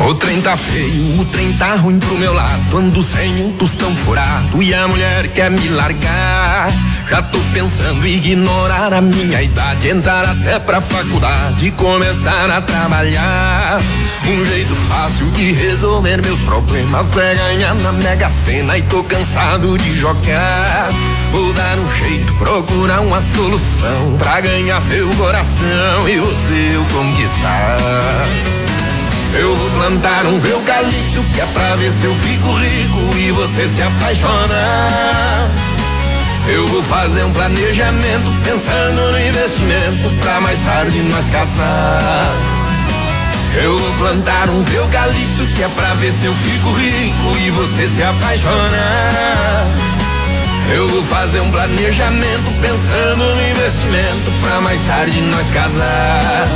O trem tá feio, o trem tá ruim pro meu lado. Ando sem um tostão furado e a mulher quer me largar. Já tô pensando em ignorar a minha idade, entrar até pra faculdade e começar a trabalhar. Um jeito fácil de resolver meus problemas é ganhar na Mega Sena e tô cansado de jogar. Vou dar um jeito, procurar uma solução pra ganhar seu coração e você eu conquistar. Eu vou plantar uns eucalipto que é pra ver se eu fico rico e você se apaixona. Eu vou fazer um planejamento pensando no investimento pra mais tarde nós casar. Eu vou plantar uns eucalipto que é pra ver se eu fico rico e você se apaixona. Eu vou fazer um planejamento pensando no investimento pra mais tarde nós casar.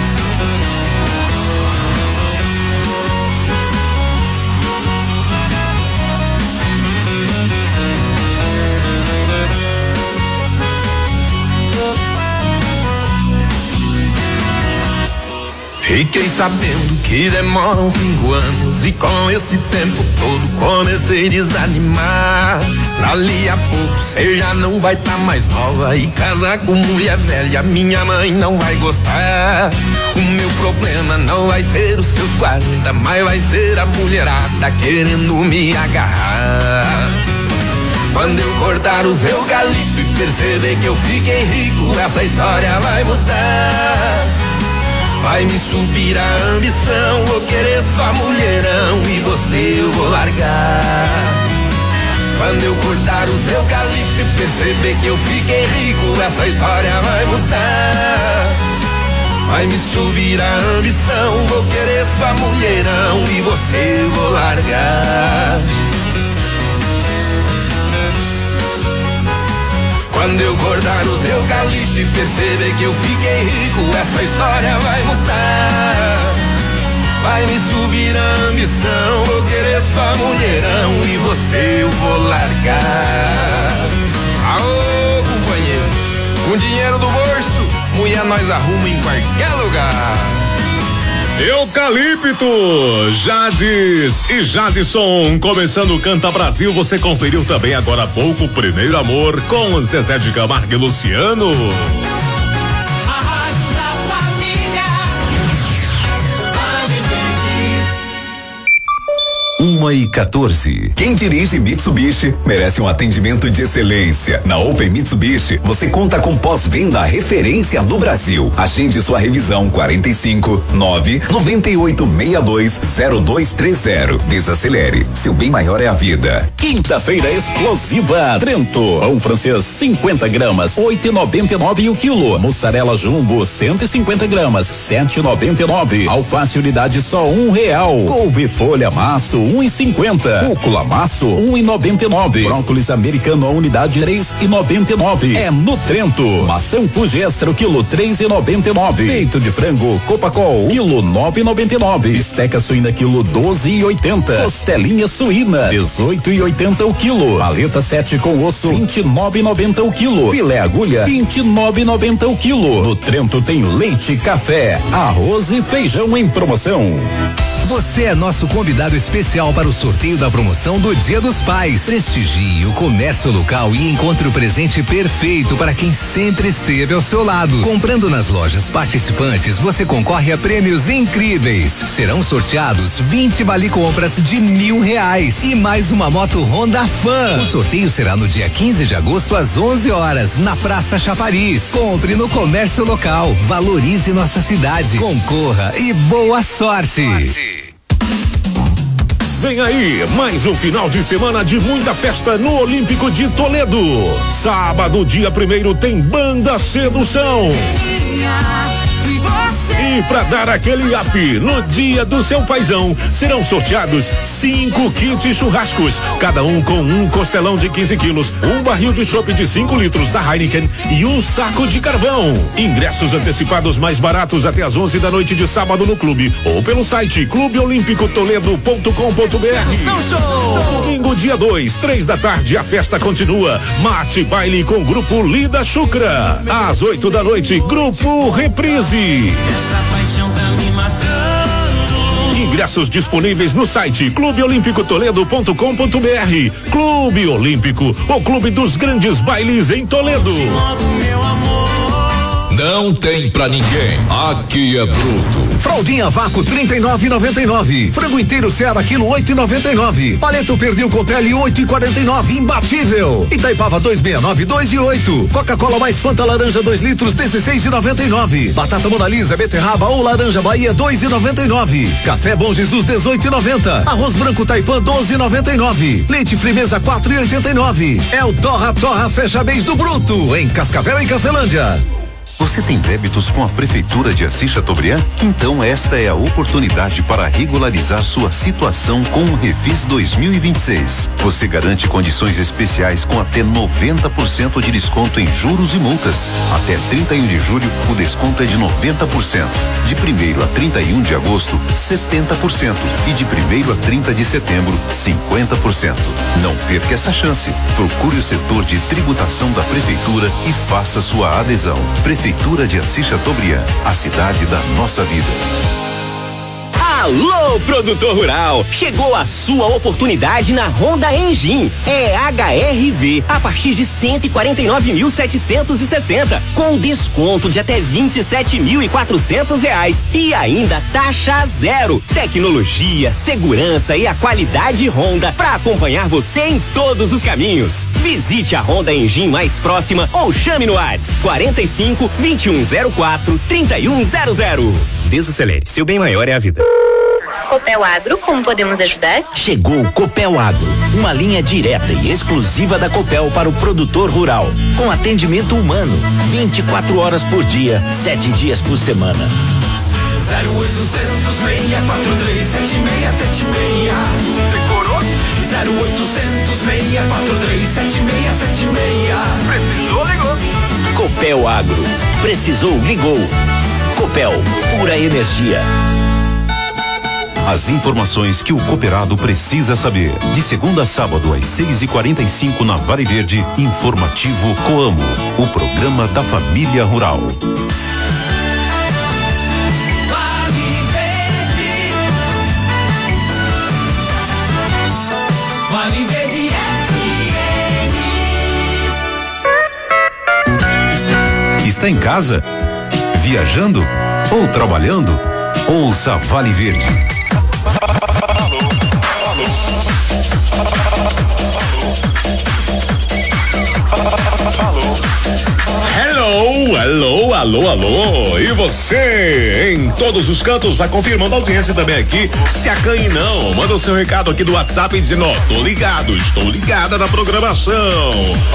Fiquei sabendo que demoram 5 anos e com esse tempo todo comecei a desanimar. Dali a pouco cê já não vai tá mais nova e casar com mulher velha minha mãe não vai gostar. O meu problema não vai ser os seus 40, mas vai ser a mulherada querendo me agarrar. Quando eu cortar os eucalipto e perceber que eu fiquei rico, essa história vai mudar. Vai me subir a ambição, vou querer só mulherão e você eu vou largar. Quando eu cortar os eucalipto e perceber que eu fiquei rico, essa história vai mudar. Vai me subir a ambição, vou querer só mulherão e você eu vou largar. Quando eu cortar os eucalipto e perceber que eu fiquei rico, essa história vai mudar. Vai me subir a ambição, vou querer só mulherão e você eu vou largar. Aô, companheiro, com dinheiro do bolso, mulher nós arruma em qualquer lugar. Eucalipto, Jades e Jadson, começando o Canta Brasil. Você conferiu também agora há pouco o Primeiro Amor com Zezé de Camargo e Luciano. 1h14. Quem dirige Mitsubishi merece um atendimento de excelência. Na Open Mitsubishi, você conta com pós-venda referência no Brasil. Agende sua revisão 45 99862 0230. Desacelere. Seu bem maior é a vida. Quinta-feira explosiva. Trento. Pão francês 50 gramas, 8,99 o quilo. Mussarela Jumbo 150 gramas, 7,99. Alface unidade só R$1. Couve folha maço 1,50. Rúcula maço 1,99. Brócolis americano a unidade 3,99. É no Trento. Maçã Fuji Extra quilo 3,99. Peito de frango Copacol quilo 9,99. Bisteca suína quilo 12,80. Costelinha suína 18,80 o quilo. Paleta 7 com osso 29,90 o quilo. Filé agulha 29,90 o quilo. No Trento tem leite, café, arroz e feijão em promoção. Você é nosso convidado especial para o sorteio da promoção do Dia dos Pais. Prestigie o comércio local e encontre o presente perfeito para quem sempre esteve ao seu lado. Comprando nas lojas participantes, você concorre a prêmios incríveis. Serão sorteados 20 vale compras de R$1.000 e mais uma moto Honda Fan. O sorteio será no dia 15 de agosto às 11 horas na Praça Chafariz. Compre no comércio local, valorize nossa cidade, concorra e boa sorte. Vem aí, mais um final de semana de muita festa no Olímpico de Toledo. Sábado, dia 1º, tem Banda Sedução. E pra dar aquele up no dia do seu paizão, serão sorteados 5 kits churrascos, cada um com um costelão de 15 quilos, um barril de chopp de 5 litros da Heineken e um saco de carvão. Ingressos antecipados mais baratos até às 11 da noite de sábado no clube ou pelo site clubeolimpicotoledo.com.br. Domingo, dia 2, 3 da tarde, a festa continua. Mate baile com grupo Lida Chucra. Às 8 da noite, grupo Reprise. Essa paixão tá me matando. Ingressos disponíveis no site clubeolimpicotoledo.com.br. Clube Olímpico, o clube dos grandes bailes em Toledo. Não tem pra ninguém. Aqui é bruto. Fraldinha Vácuo 39,99. Frango inteiro Seara quilo 8,99. Paleta pernil com pele 8,49. Imbatível. Itaipava 269 2,8. Coca-Cola mais Fanta laranja 2 litros 16,99. Batata Mona Lisa, beterraba ou laranja Bahia 2,99. Café Bom Jesus 18,90. Arroz branco Taipã 12,99. Leite Frimeza 4,89. É o Torra Fecha Mês do Bruto em Cascavel e Cafelândia. Você tem débitos com a Prefeitura de Assis Chateaubriand? Então esta é a oportunidade para regularizar sua situação com o Refis 2026. Você garante condições especiais com até 90% de desconto em juros e multas. Até 31 de julho, o desconto é de 90%. De 1º a 31 de agosto, 70%. E de 1º a 30 de setembro, 50%. Não perca essa chance. Procure o setor de tributação da Prefeitura e faça sua adesão. Prefeitura de Assis Chateaubriand, a cidade da nossa vida. Alô, produtor rural! Chegou a sua oportunidade na Honda Engine. É HRV a partir de 149.760, com desconto de até R$27.400 e ainda taxa zero. Tecnologia, segurança e a qualidade Honda para acompanhar você em todos os caminhos. Visite a Honda Engine mais próxima ou chame no WhatsApp 45 2104 3100. Desacelere, seu bem maior é a vida. Copel Agro, como podemos ajudar? Chegou o Copel Agro, uma linha direta e exclusiva da Copel para o produtor rural, com atendimento humano, 24 horas por dia, 7 dias por semana. 0800 643 7676. Decorou? 0800 643 7676. Precisou, ligou. Copel Agro, precisou, ligou. Copel, pura energia. As informações que o cooperado precisa saber. De segunda a sábado às 6h45 na Vale Verde, informativo Coamo, o programa da família rural. Vale Verde Está em casa? Viajando? Ou trabalhando? Ouça Vale Verde. Alô, e você em todos os cantos vai confirmando a audiência também aqui, se acanhe não, manda o seu recado aqui do WhatsApp dizendo, tô ligado, estou ligada na programação.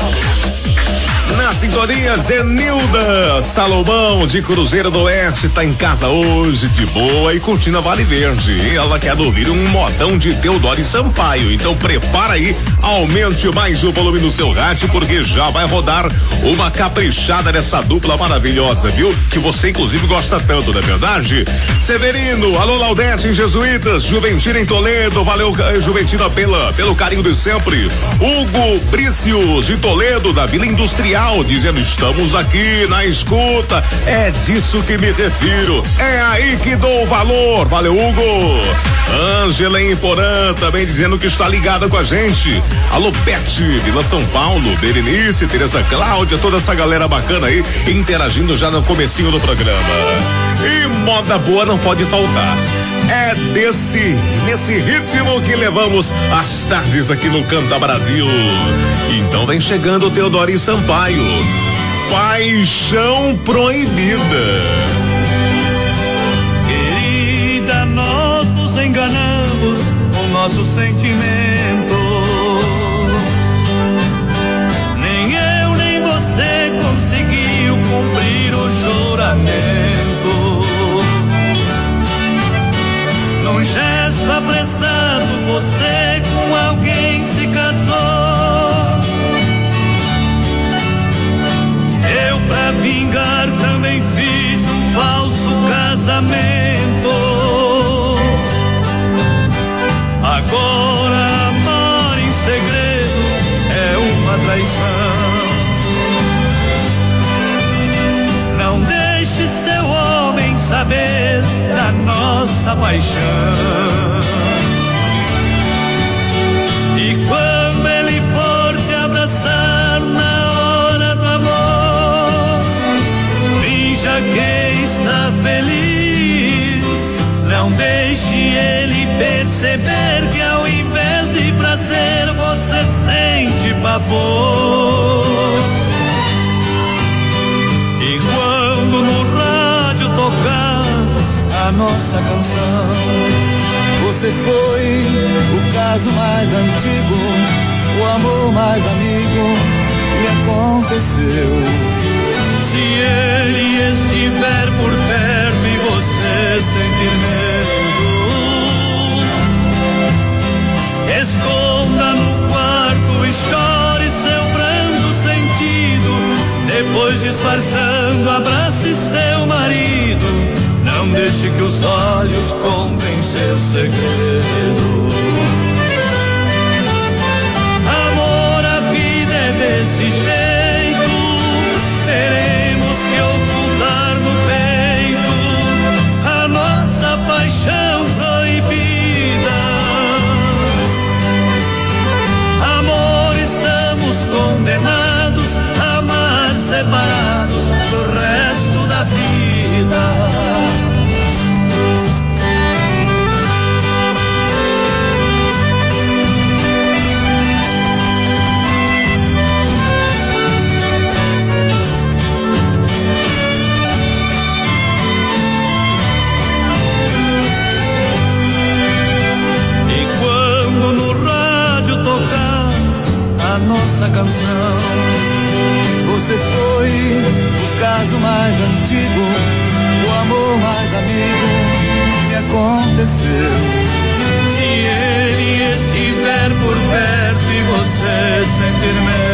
Na sintonia, Zenilda Salomão de Cruzeiro do Oeste tá em casa hoje de boa e curtindo a Vale Verde. E ela quer ouvir um modão de Teodoro e Sampaio. Então prepara aí, aumente mais o volume do seu rádio porque já vai rodar uma caprichada dessa dupla maravilhosa, viu? Que você inclusive gosta tanto, não é verdade? Severino, alô Laudete em Jesuítas, Juventina em Toledo, valeu Juventina pelo carinho de sempre. Hugo Brícios de Toledo, da Vila Industrial, dizendo estamos aqui na escuta, é disso que me refiro, é aí que dou valor, valeu Hugo. Ângela em Porã também dizendo que está ligada com a gente. Alô Bete, Vila São Paulo, Berenice, Tereza Cláudia, toda essa galera bacana aí interagindo já no comecinho do programa. E moda boa não pode faltar. É nesse ritmo que levamos as tardes aqui no Canta Brasil. Então vem chegando o Teodoro e Sampaio, Paixão Proibida. Querida, nós nos enganamos com nosso sentimento. Nem eu nem você conseguiu cumprir o juramento. Num gesto apressado, você com alguém se casou. Eu, pra vingar, também fiz um falso casamento. Agora, amar em segredo é uma traição. Não deixe seu homem saber da a nossa paixão. E quando ele for te abraçar na hora do amor, finja que está feliz. Não deixe ele perceber que ao invés de prazer você sente pavor. E quando no rádio tocar a nossa canção, você foi o caso mais antigo, o amor mais amigo que me aconteceu. Se ele estiver por perto e você sentir medo, esconda no quarto e chore seu pranto sentido. Depois, disfarçando, abrace seu marido. Não deixe que os olhos contem seu segredo. Amor, a vida é desse jeito. Teremos que ocultar no peito a nossa paixão proibida. Amor, estamos condenados a amar separados pro resto da vida. A nossa canção, você foi o caso mais antigo, o amor mais amigo que me aconteceu. Se ele estiver por perto e você sentir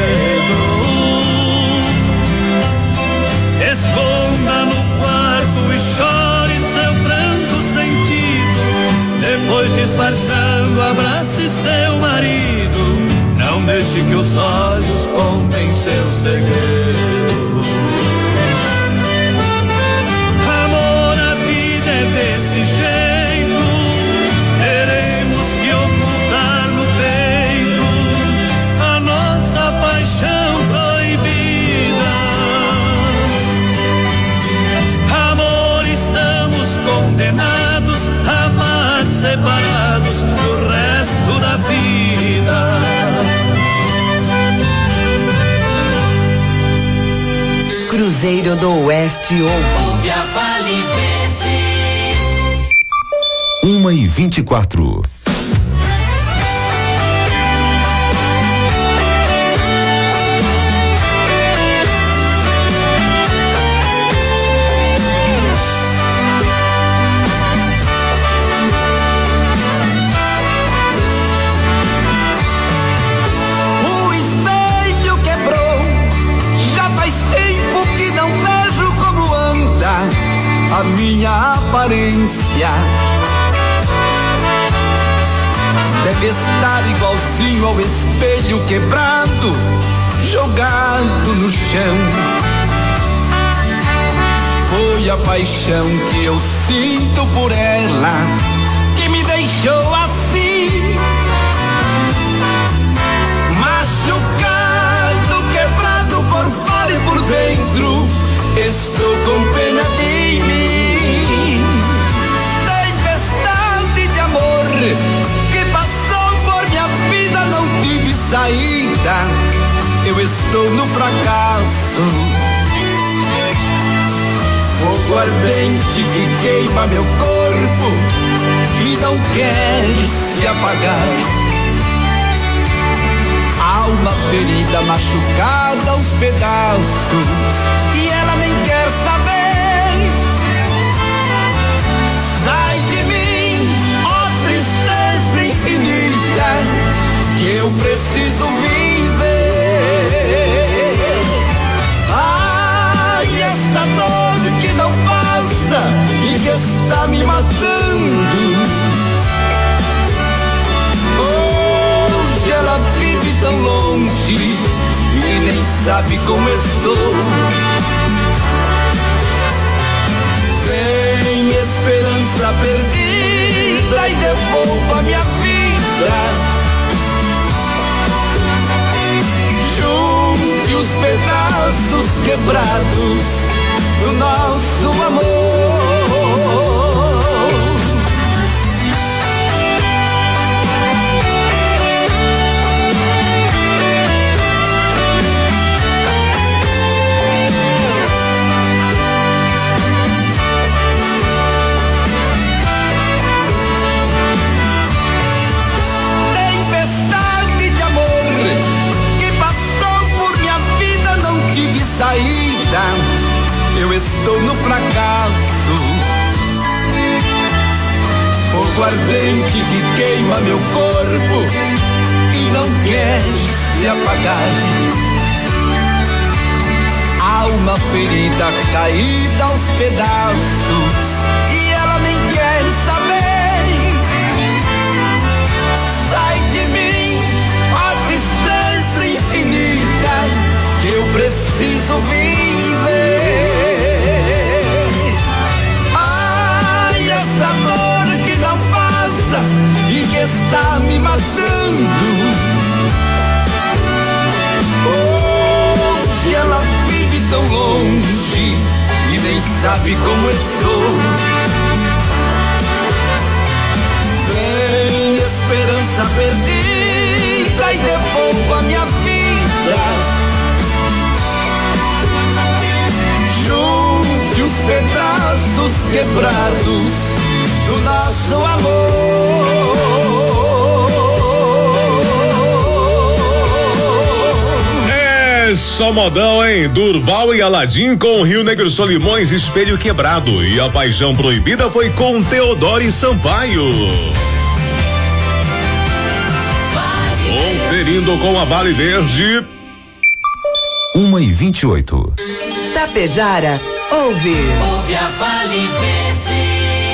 medo, esconda no quarto e chore seu pranto sentido. Depois, disfarçando, abrace seu marido. Não deixe que os olhos contem seu segredo. Amor, a vida é desse jeito. Teremos que ocultar no peito a nossa paixão proibida. Amor, estamos condenados a amar separados do resto da vida. Cruzeiro do Oeste ouve a Vale Verde. 1h24. A minha aparência deve estar igualzinho ao espelho quebrado, jogado no chão. Foi a paixão que eu sinto por ela que me deixou assim, machucado, quebrado por fora e por dentro. Estou com pena de mim. Tempestade de amor que passou por minha vida, não tive saída. Eu estou no fracasso. Fogo ardente que queima meu corpo e não quer se apagar. Alma ferida, machucada aos pedaços, e ela nem quer saber. Sai de mim, ó tristeza infinita, que eu preciso viver. Ai, essa dor que não passa e que está me matando. Hoje ela vive tão longe e nem sabe como estou. Sem esperança esperança perdida e devolva minha vida. Junte os pedaços quebrados do nosso amor. Saída, eu estou no fracasso. Fogo ardente que queima meu corpo e não quer se apagar. Alma ferida, caída aos pedaços e ela nem quer saber. Sai de mim, ó distância infinita, eu preciso viver. Ai, essa dor que não passa e que está me matando. Hoje ela vive tão longe e nem sabe como estou. Vem, esperança perdida, e devolva minha vida. Junte os pedaços quebrados do nosso amor. É só modão, hein? Durval e Aladim com Rio Negro Solimões, Espelho Quebrado. E a Paixão Proibida foi com Teodoro e Sampaio. Conferindo com a Vale Verde. 1h28. Tapejara, ouve a Vale Verde.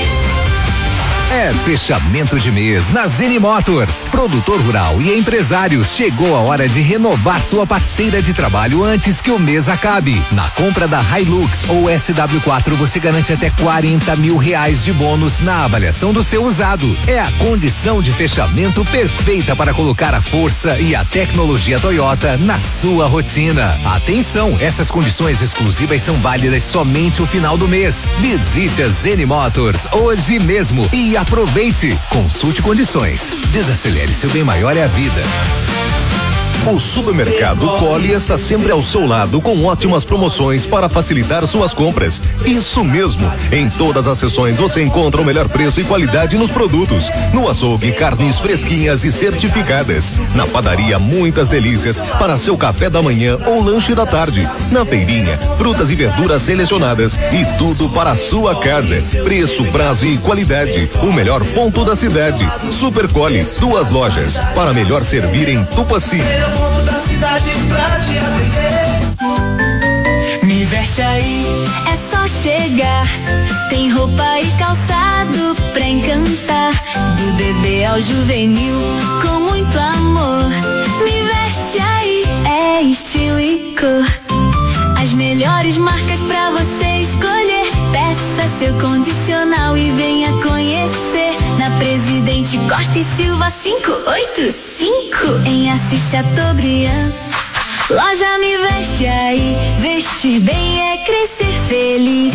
É fechamento de mês na Zeni Motors. Produtor rural e empresário, chegou a hora de renovar sua parceira de trabalho antes que o mês acabe. Na compra da Hilux ou SW4 você garante até R$40 mil de bônus na avaliação do seu usado. É a condição de fechamento perfeita para colocar a força e a tecnologia Toyota na sua rotina. Atenção, essas condições exclusivas são válidas somente o final do mês. Visite a Zeni Motors hoje mesmo e aproveite. Consulte condições. Desacelere, seu bem maior é a vida. O Supermercado Poli está sempre ao seu lado com ótimas promoções para facilitar suas compras. Isso mesmo, em todas as seções você encontra o melhor preço e qualidade nos produtos. No açougue, carnes fresquinhas e certificadas. Na padaria, muitas delícias para seu café da manhã ou lanche da tarde. Na feirinha, frutas e verduras selecionadas e tudo para a sua casa. Preço, prazo e qualidade. O melhor ponto da cidade. Supercoli, 2 lojas para melhor servir em Tupaci. Ponto da cidade pra te atender. Me veste aí, é só chegar. Tem roupa e calçado pra encantar. Do bebê ao juvenil, com muito amor. Me veste aí, é estilo e cor. As melhores marcas pra você escolher. Peça seu condicional e venha conhecer. Na Presidente Costa e Silva 585, em Assis Chateaubriand. Loja Me Veste aí, vestir bem é crescer feliz.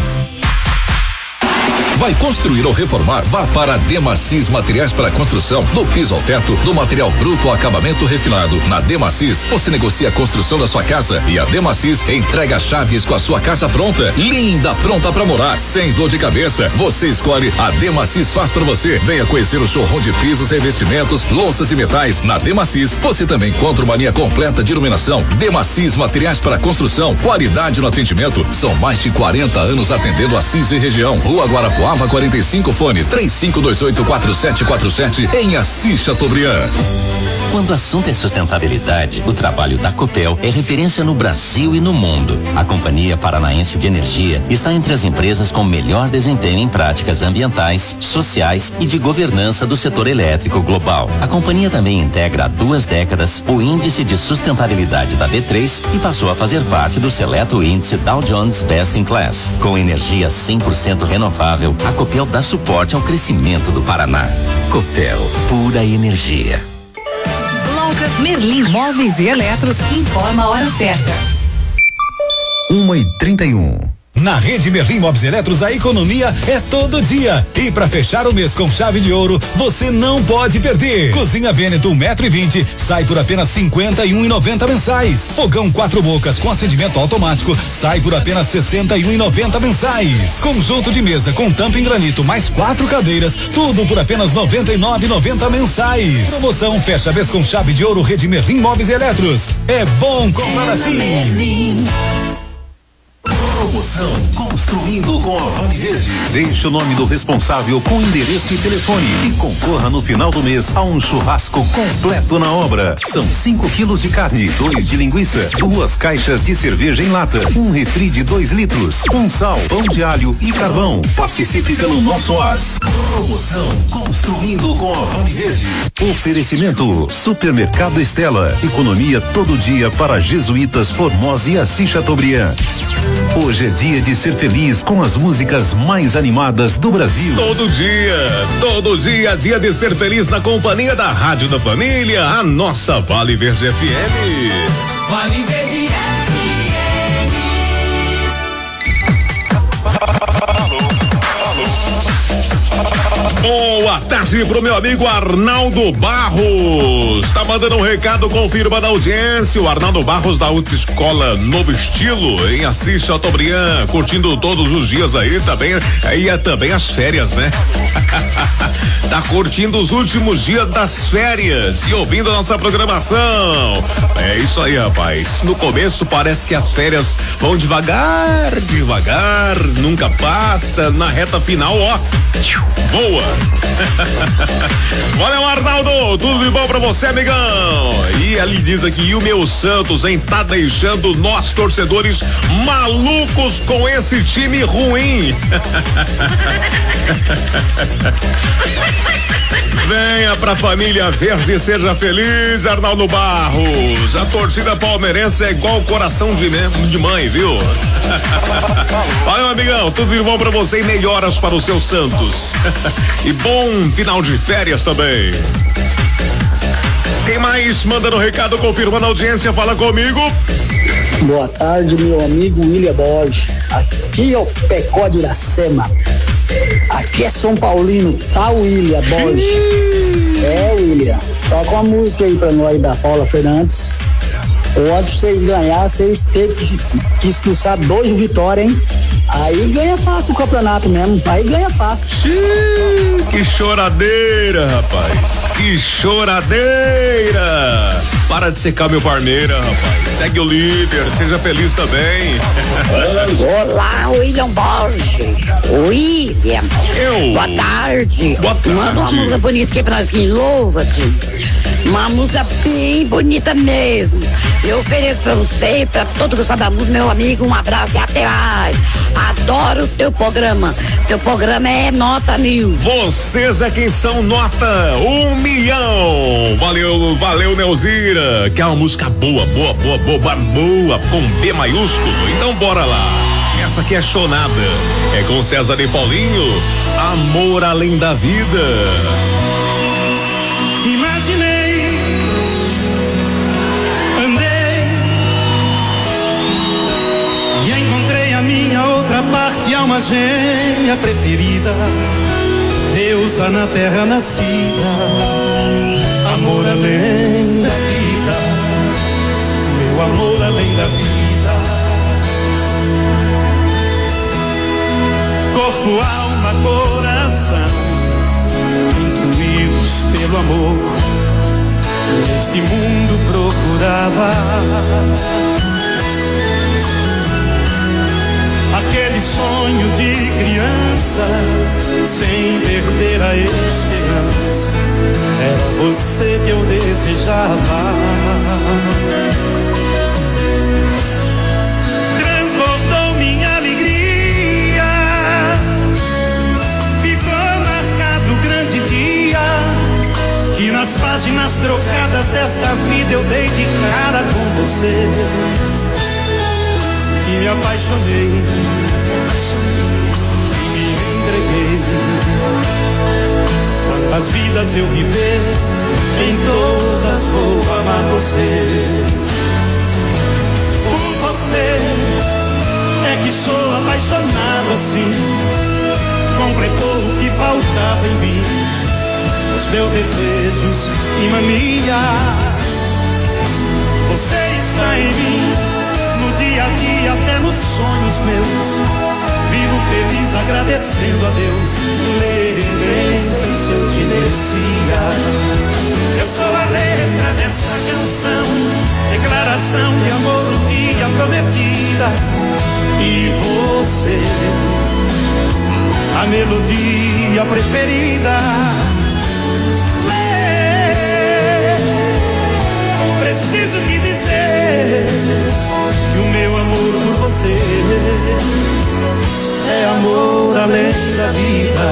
Vai construir ou reformar? Vá para a Demacis Materiais para Construção. Do piso ao teto, do material bruto ao acabamento refinado. Na Demacis, você negocia a construção da sua casa e a Demacis entrega chaves com a sua casa pronta. Linda, pronta para morar, sem dor de cabeça. Você escolhe, a Demacis faz para você. Venha conhecer o showroom de pisos, revestimentos, louças e metais. Na Demacis, você também encontra uma linha completa de iluminação. Demacis Materiais para Construção. Qualidade no atendimento. São mais de 40 anos atendendo Assis e região. Rua Guarapuava 45, fone 35284747 em Assis Chateaubriand. Quando o assunto é sustentabilidade, o trabalho da Copel é referência no Brasil e no mundo. A Companhia Paranaense de Energia está entre as empresas com melhor desempenho em práticas ambientais, sociais e de governança do setor elétrico global. A companhia também integra há 2 décadas o Índice de Sustentabilidade da B3 e passou a fazer parte do seleto índice Dow Jones Best in Class. Com energia 100% renovável, a Copel dá suporte ao crescimento do Paraná. Copel, pura energia. Lojas Merlin Móveis e Eletros informa a hora certa. 1h31. Na rede Merlin Móveis e Eletros, a economia é todo dia. E para fechar o mês com chave de ouro, você não pode perder. Cozinha Veneto 1,20 m sai por apenas 51,90 mensais. Fogão 4 bocas com acendimento automático sai por apenas 61,90 mensais. Conjunto de mesa com tampa em granito mais 4 cadeiras, tudo por apenas 99,90 mensais. Promoção fecha mês com chave de ouro. Rede Merlin Móveis e Eletros. É bom comprar assim. Promoção Construindo com a Vale Verde. Deixe o nome do responsável com endereço e telefone e concorra no final do mês a um churrasco completo na obra. São 5 quilos de carne, 2 de linguiça, 2 caixas de cerveja em lata, 1 refri de 2 litros, 1 sal, pão de alho e carvão. Participe pelo nosso WhatsApp. Promoção Construindo com a Vale Verde. Oferecimento Supermercado Estela. Economia todo dia para Jesuítas, Formosa e Assis Chateaubriand. Hoje é dia de ser feliz com as músicas mais animadas do Brasil. Todo dia, dia de ser feliz na companhia da Rádio da Família, a nossa Vale Verde FM. Vale Verde Boa tarde pro meu amigo Arnaldo Barros. Tá mandando um recado, confirma da audiência. O Arnaldo Barros da Autoescola Novo Estilo em Assis Chateaubriand, curtindo todos os dias aí também. Aí é também as férias, né? Tá curtindo os últimos dias das férias e ouvindo a nossa programação. É isso aí, rapaz. No começo parece que as férias vão devagar, nunca passa. Na reta final, ó, voa. Valeu, Arnaldo, tudo de bom pra você, amigão. E ele diz aqui, e o meu Santos, hein, tá deixando nós torcedores malucos com esse time ruim. Venha pra família verde, seja feliz, Arnaldo Barros. A torcida palmeirense é igual o coração de mãe, viu? Valeu, amigão, tudo de bom pra você e melhoras para o seu Santos. E bom final de férias também. Quem mais mandando recado, confirmando a audiência, fala comigo. Boa tarde, meu amigo William Borges. Aqui é o Pecó de Iracema. Aqui é São Paulino, tá, William Borges? É, William. Toca uma música aí pra nós da Paula Fernandes. Eu acho que vocês ganhar, vocês têm que expulsar 2 vitórias, hein? Aí ganha fácil o campeonato mesmo. Aí ganha fácil. Que choradeira, rapaz. Que choradeira. Para de secar meu Parmeira, rapaz. Segue o líder, seja feliz também. Olá, William Borges. William. Boa tarde. Boa tarde. Manda uma música bonita aqui pra nós, que louva-te. Uma música bem bonita mesmo. Eu ofereço pra você e pra todo que gostar da música, meu amigo, um abraço e até mais. Adoro o teu programa. Teu programa é nota 1000. Vocês é quem são nota 1 milhão. Valeu, Neuzira. Que é uma música boa, com B maiúsculo. Então bora lá. Essa aqui é chonada. É com César e Paulinho. Amor além da vida. Imaginei, andei e encontrei a minha outra parte, alma gêmea preferida, deusa na terra nascida, amor além da vida, meu amor além da vida. Corpo, alma, coração, pelo amor, neste mundo procurava aquele sonho de criança, sem perder a esperança era você que eu desejava. Transbordou minha alegria, ficou marcado o grande dia que nas páginas trocadas desta vida eu dei de cara com você. E me apaixonei, e me entreguei. Quantas vidas eu viver, em todas vou amar você. Por você é que sou apaixonado assim. Completou o que faltava em mim, os meus desejos e manias. Você está em mim, no dia a dia, até nos sonhos meus. Vivo feliz agradecendo a Deus, sem se eu te merecia. Eu sou a letra dessa canção, declaração de amor um dia prometida. E você, a melodia preferida. Preciso te dizer que o meu amor por você é amor além da vida.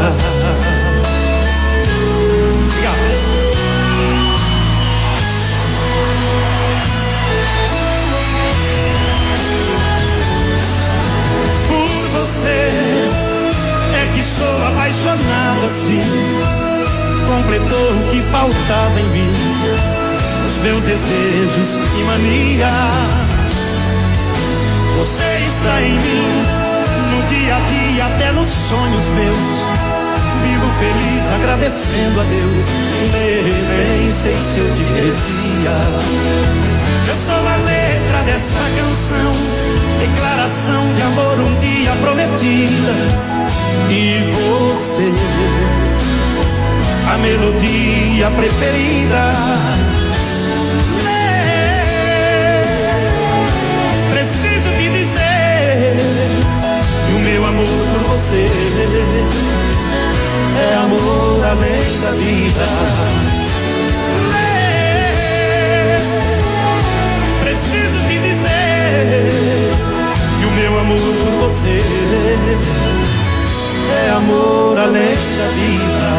Por você é que sou apaixonado assim. Completou o que faltava em mim, os meus desejos e mania. Você está em mim, no dia a dia, até nos sonhos meus. Vivo feliz agradecendo a Deus, nem sei se eu te merecia. Eu sou a letra dessa canção, declaração de amor um dia prometida. E você, a melodia preferida. Preciso te dizer que o meu amor por você é amor além da vida. Preciso te dizer que o meu amor por você é amor além da vida.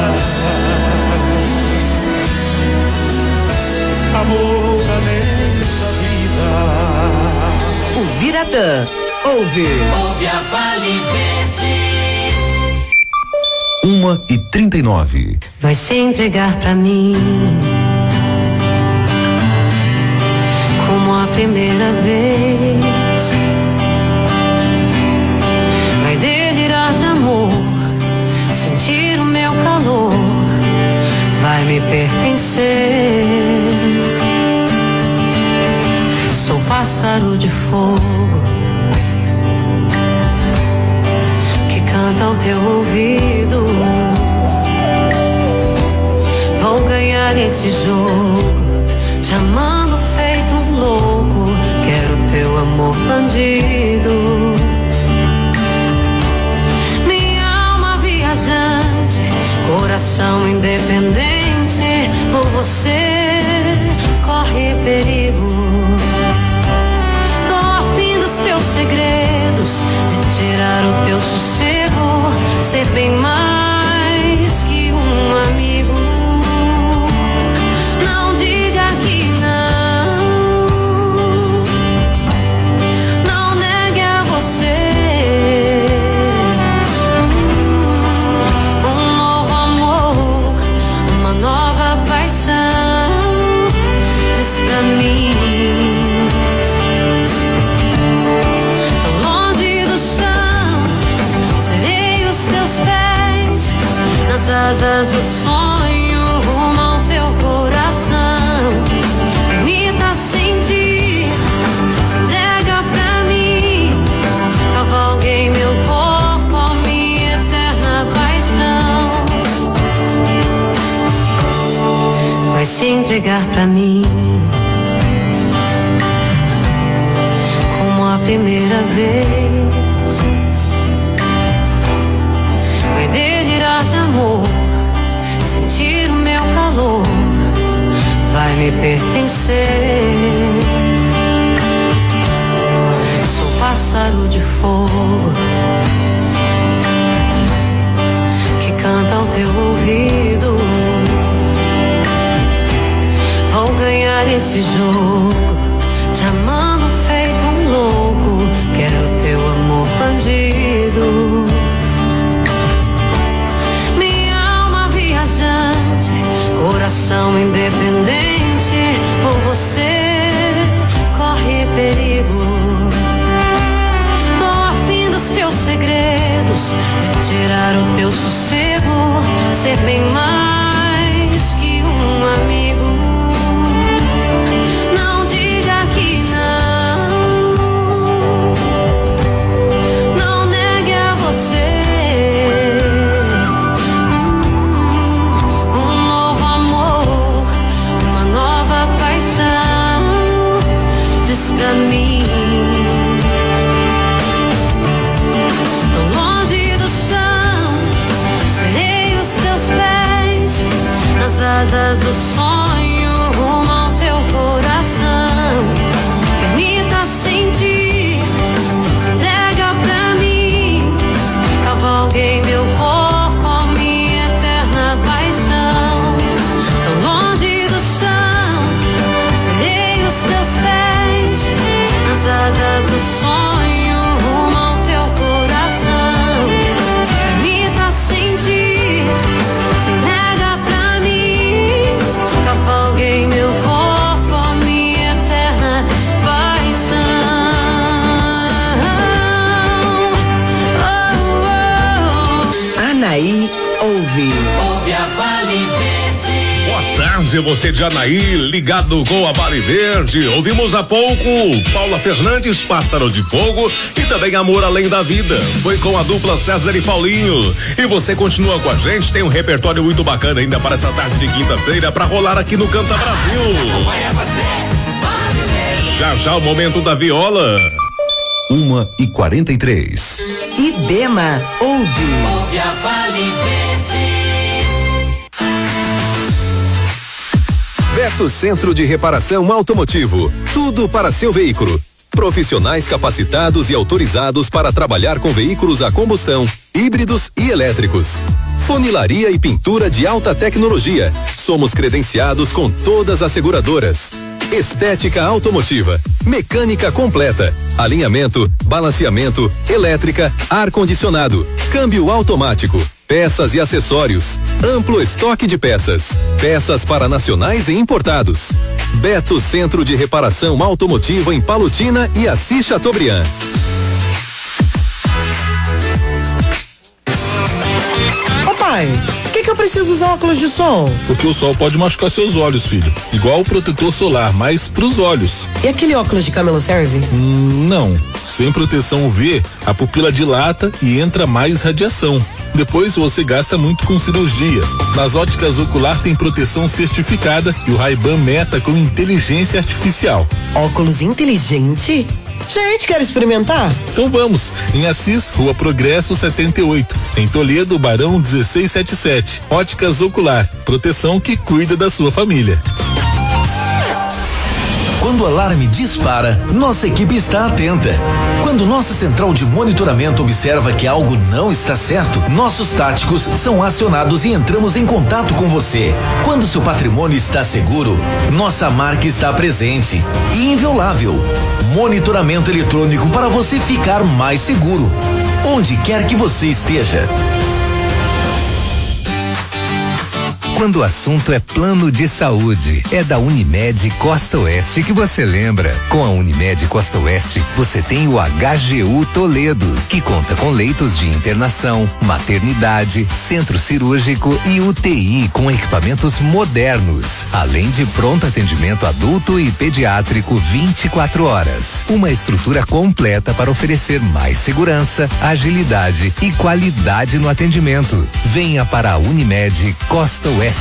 Amor além da vida. O Biratã ouve a Vale Verde. 1h39. Vai se entregar pra mim como a primeira vez. Vai delirar de amor, sentir o meu calor, vai me pertencer. Sou pássaro de fogo que canta ao teu ouvido. Vou ganhar esse jogo, te amando feito um louco. Quero teu amor bandido. Minha alma viajante, coração independente, por você corre perigo. Tô afim dos teus segredos, de tirar o teu sossego, ser bem mais que um amigo. Não diga que não, não negue a você um novo amor, uma nova paixão. Diz pra mim, tão longe do chão, serei os teus pés nas asas do sonho, rumo ao teu coração. Permita sentir, se entrega pra mim, cavalguei meu corpo, a minha eterna paixão. Vai se entregar pra mim como a primeira vez. Vai delirar de amor, sentir o meu me pertencer. Sou pássaro de fogo que canta ao teu ouvido. Vou ganhar esse jogo, te amando feito um louco. Quero teu amor bandido. Minha alma viajante, coração independente, por você corre perigo. Tô afim dos teus segredos, de tirar o teu sossego, ser bem mais que um amigo. Não diga que não, não negue a você um novo amor, uma nova paixão. Diz pra mim, tão longe do chão, serei os teus pés nas asas do sonho, rumo ao teu coração. Permita sentir, se entrega pra mim, cavalguei meu corpo, minha eterna paixão. Tão longe do chão, serei os teus pés nas asas do sonho, rumo ao teu coração. Permita sentir, se entrega pra mim, cavalguei meu corpo, minha eterna paixão. Anaí ouve. Ouve a Vale Verde. Boa tarde, você de Anaí, ligado com a Vale Verde. Ouvimos há pouco Paula Fernandes, Pássaro de Fogo, e também Amor Além da Vida. Foi com a dupla César e Paulinho. E você continua com a gente, tem um repertório muito bacana ainda para essa tarde de quinta-feira pra rolar aqui no Canta Brasil. Já já o momento da viola. 1h43. Ibema ouve. Ouve a Vale Verde. Beto Centro de Reparação Automotivo. Tudo para seu veículo. Profissionais capacitados e autorizados para trabalhar com veículos a combustão, híbridos e elétricos. Funilaria e pintura de alta tecnologia. Somos credenciados com todas as seguradoras. Estética automotiva, mecânica completa, alinhamento, balanceamento, elétrica, ar-condicionado, câmbio automático, peças e acessórios, amplo estoque de peças, peças para nacionais e importados. Beto Centro de Reparação Automotiva em Palotina e Assis Chateaubriand. Ô pai, por que eu preciso usar óculos de sol? Porque o sol pode machucar seus olhos, filho. Igual o protetor solar, mas pros olhos. E aquele óculos de camelo serve? Não. Sem proteção UV, a pupila dilata e entra mais radiação. Depois você gasta muito com cirurgia. Nas óticas Ocular tem proteção certificada e o Ray-Ban Meta com inteligência artificial. Óculos inteligente? Gente, quer experimentar? Então vamos, em Assis, Rua Progresso 78, em Toledo, Barão 1677. Óticas Ocular, proteção que cuida da sua família. Quando o alarme dispara, nossa equipe está atenta. Quando nossa central de monitoramento observa que algo não está certo, nossos táticos são acionados e entramos em contato com você. Quando seu patrimônio está seguro, nossa marca está presente e inviolável. Monitoramento eletrônico para você ficar mais seguro, onde quer que você esteja. Quando o assunto é plano de saúde, é da Unimed Costa Oeste que você lembra. Com a Unimed Costa Oeste, você tem o HGU Toledo, que conta com leitos de internação, maternidade, centro cirúrgico e UTI com equipamentos modernos, além de pronto atendimento adulto e pediátrico 24 horas. Uma estrutura completa para oferecer mais segurança, agilidade e qualidade no atendimento. Venha para a Unimed Costa Oeste.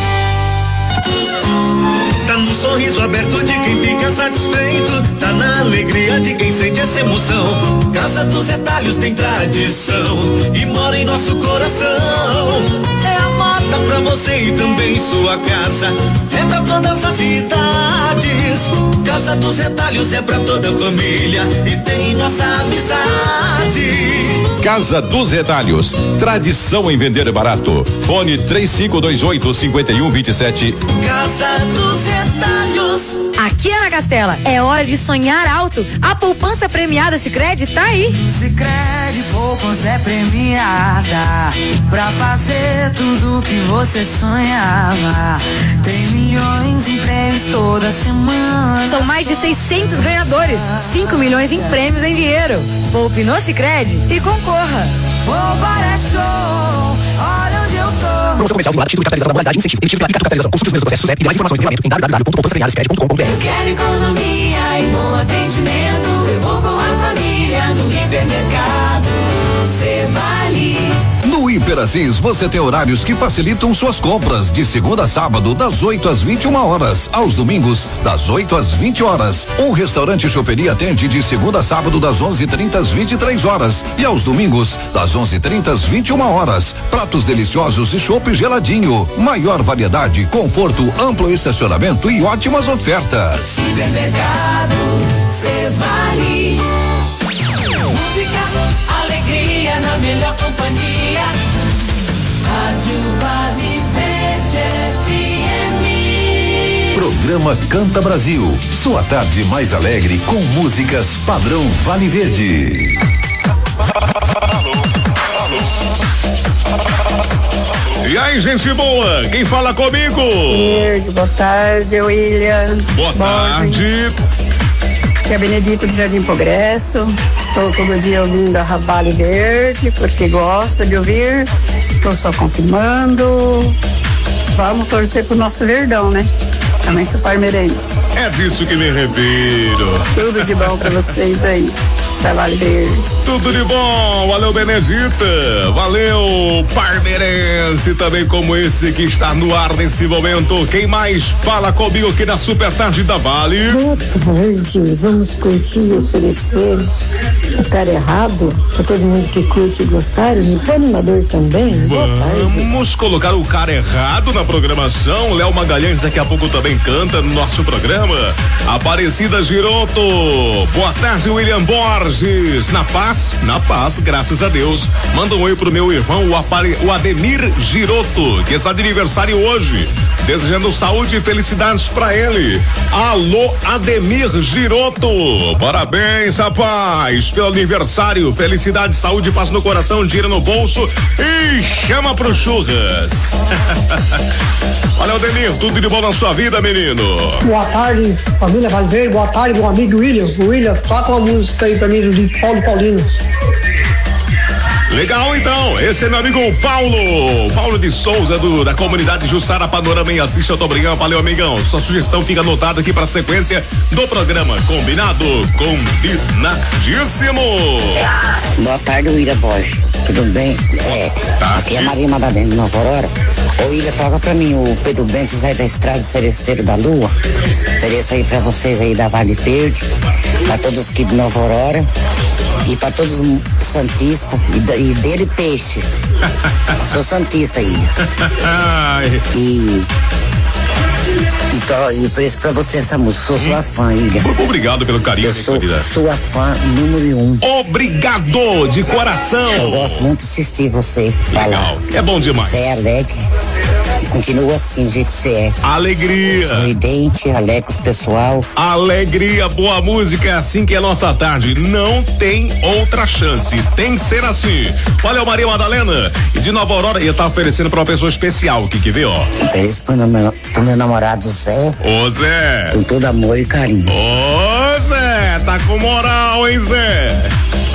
Tá no sorriso aberto de quem fica satisfeito, tá na alegria de quem sente essa emoção. Casa dos Retalhos tem tradição e mora em nosso coração. É a moda Tá pra você e também sua casa. É pra todas as idades. Casa dos Retalhos é pra toda a família e tem nossa amizade. Casa dos Retalhos, tradição em vender barato. Fone 3528-5127. Casa dos Retalhos. Aqui é na Castela, é hora de sonhar alto. A poupança premiada Sicredi tá aí. Sicredi poupança é premiada pra fazer tudo que você sonhava. Tem milhões em prêmios toda semana. São mais de 600 ganhadores, 5 milhões em prêmios em dinheiro. Poupe no Sicredi e concorra. Poupar é show, olha onde eu tô. Promoção comercial vinculada, título de capitalização da modalidade, incentivo, tem título de capitalização. Consulte os mesmos processos e mais informações no regulamento em www.poupançapremiadasicredi.com.br. Eu quero economia e bom atendimento. Eu vou com a família no hipermercado. Cê vale. No Hiper Assis, você tem horários que facilitam suas compras, de segunda a sábado, das 8 às 21 horas, aos domingos, das 8 às 20 horas. Um restaurante choperia atende de segunda a sábado, das 11h30 às 23 horas e aos domingos, das 11h30 às 21 horas. Pratos deliciosos e chopp geladinho. Maior variedade, conforto, amplo estacionamento e ótimas ofertas. Hipermercado, cê vale. Música, alegria na melhor companhia. Rádio Vale Verde FM. Programa Canta Brasil. Sua tarde mais alegre com músicas padrão Vale Verde. E aí, gente boa, quem fala comigo? Verde, boa tarde, William. Boa tarde. Aqui é Benedito do Jardim Progresso. Estou todo dia ouvindo a Vale Verde, porque gosto de ouvir. Estou só confirmando. Vamos torcer pro nosso Verdão, né? Também sou palmeirense. É disso que me refiro. Tudo de bom pra vocês aí. Vale Verde. Tudo de bom, valeu Benedita, valeu Parmeirense, também como esse que está no ar nesse momento. Quem mais fala comigo aqui na Super Tarde da Vale? Boa tarde, vamos curtir e oferecer o cara errado para todo mundo que curte e gostar, e pro animador também. Vamos colocar o cara errado na programação. Léo Magalhães daqui a pouco também canta no nosso programa. Aparecida Giroto, boa tarde William Borges. Na paz, graças a Deus. Manda um oi pro meu irmão, o Ademir Giroto, que está de aniversário hoje. Desejando saúde e felicidades pra ele. Alô, Ademir Giroto. Parabéns, rapaz, pelo aniversário. Felicidade, saúde, paz no coração, dinheiro no bolso e chama pro churras. Olha, Ademir, tudo de bom na sua vida, menino. Boa tarde, família Vale Verde. Boa tarde, meu amigo William. William, toca uma música aí pra mim de Paulo Paulino. Legal, então, esse é meu amigo Paulo de Souza, da comunidade Jussara Panorama em Assis Chateaubriand. Valeu, amigão, sua sugestão fica anotada aqui pra sequência do programa. Combinado? Combinadíssimo. Boa tarde, William Borges, tudo bem? Aqui é a Maria Madalena de Nova Aurora. Ô William, toca pra mim o Pedro Bento sai da estrada Celesteiro da Lua. Ofereço aí pra vocês aí da Vale Verde, pra todos aqui de Nova Aurora e pra todos os santistas e dele peixe. Sou santista aí. E ofereço pra você essa música. Sou sua fã, Ilha. Obrigado pelo carinho. Eu sou sua fã número 1. Obrigado de coração. Eu gosto muito de assistir você falar. Legal. É bom demais. Você é alegre. Continua assim, do jeito que você é. Alegria. Sorridente, alegre os pessoal. Alegria, boa música, é assim que é nossa tarde. Não tem outra chance. Tem que ser assim. Olha o Maria Madalena de Nova Aurora e tá oferecendo pra uma pessoa especial. O que vê, ó? Ofereço pro meu namorado Zé. Ô Zé. Com todo amor e carinho. Ô Zé, tá com moral, hein, Zé?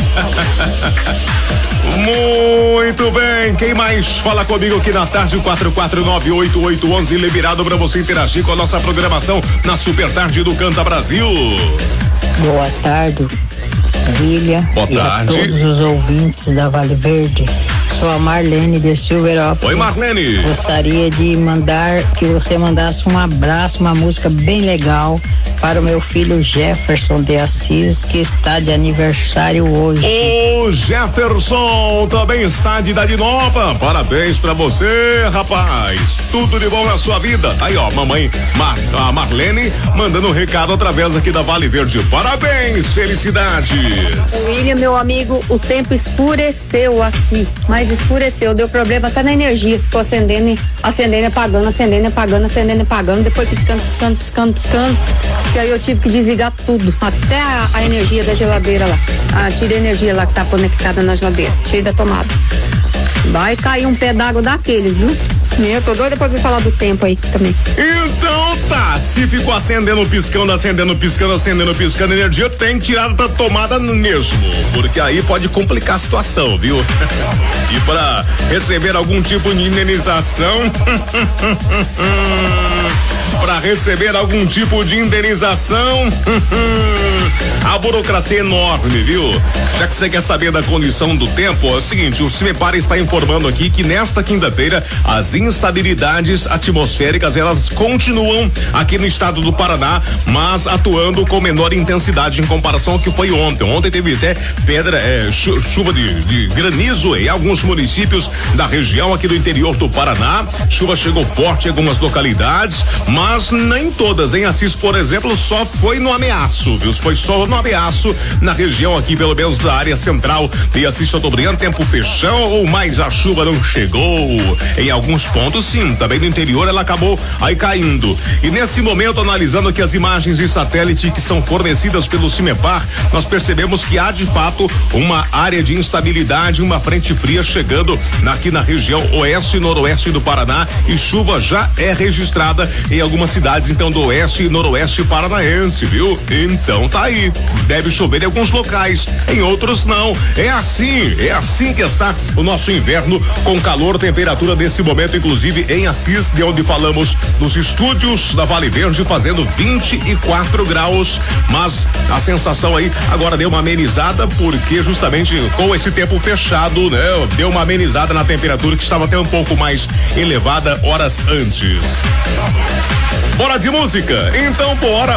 Muito bem, quem mais fala comigo aqui na tarde? 4498811 liberado para você interagir com a nossa programação na Super Tarde do Canta Brasil. Boa tarde, William. Boa tarde. E a todos os ouvintes da Vale Verde. sou a Marlene de Silverópolis. Oi, Marlene. Gostaria de que você mandasse um abraço, uma música bem legal para o meu filho Jefferson de Assis, que está de aniversário hoje. O Jefferson também está de idade nova. Parabéns pra você, rapaz. Tudo de bom na sua vida. Aí, ó, mamãe a Marlene mandando um recado através aqui da Vale Verde. Parabéns, felicidades. William, meu amigo, o tempo escureceu aqui, mas escureceu, deu problema até na energia. Ficou acendendo e apagando, depois piscando. E aí eu tive que desligar tudo, até a energia da geladeira lá. Tirei a energia lá que tá conectada na geladeira, tirei da tomada. Vai cair um pé d'água daquele, viu? Eu tô doida pra vir falar do tempo aí também. Então tá, se ficou acendendo, piscando, energia, tem que tirar da tomada mesmo, porque aí pode complicar a situação, viu? E para receber algum tipo de indenização, a burocracia é enorme, viu? Já que você quer saber da condição do tempo, é o seguinte, o CIMEPAR está informando aqui que nesta quinta-feira as instabilidades atmosféricas elas continuam aqui no estado do Paraná, mas atuando com menor intensidade em comparação ao que foi ontem. Ontem teve até chuva de granizo em alguns municípios da região aqui do interior do Paraná. Chuva chegou forte em algumas localidades, mas nem todas. Em Assis, por exemplo, só foi no ameaço, viu? Foi só no ameaço na região aqui, pelo menos da área central de Assis Chateaubriand, tempo fechão, mas a chuva não chegou. Em alguns pontos, sim, também no interior ela acabou aí caindo. E nesse momento, analisando aqui as imagens de satélite que são fornecidas pelo CIMEPAR, nós percebemos que há de fato uma área de instabilidade, uma frente fria chegando aqui na região oeste e noroeste do Paraná, e chuva já é registrada em algumas cidades, então, do oeste e noroeste paranaense, viu? Então tá aí, deve chover em alguns locais, em outros não. É assim que está o nosso inverno, com calor, temperatura desse momento, inclusive em Assis, de onde falamos, nos estúdios da Vale Verde, fazendo 24 graus, mas a sensação aí agora deu uma amenizada, porque justamente com esse tempo fechado, né, deu uma amenizada na temperatura que estava até um pouco mais elevada horas antes. Bora de música? Então bora.